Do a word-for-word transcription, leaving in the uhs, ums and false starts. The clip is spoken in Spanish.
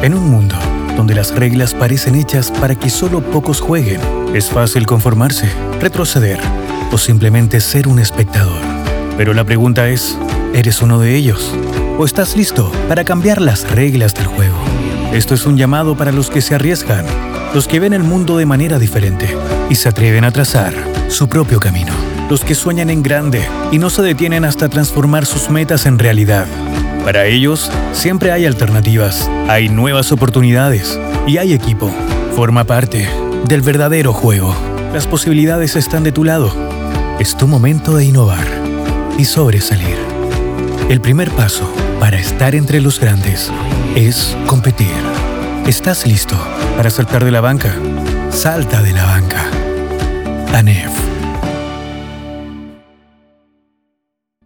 En un mundo donde las reglas parecen hechas para que solo pocos jueguen, es fácil conformarse, retroceder o simplemente ser un espectador. Pero la pregunta es, ¿eres uno de ellos? ¿O estás listo para cambiar las reglas del juego? Esto es un llamado para los que se arriesgan, los que ven el mundo de manera diferente y se atreven a trazar su propio camino. Los que sueñan en grande y no se detienen hasta transformar sus metas en realidad. Para ellos, siempre hay alternativas, hay nuevas oportunidades y hay equipo. Forma parte del verdadero juego. Las posibilidades están de tu lado. Es tu momento de innovar y sobresalir. El primer paso para estar entre los grandes es competir. ¿Estás listo para saltar de la banca? Salta de la banca. A N E F.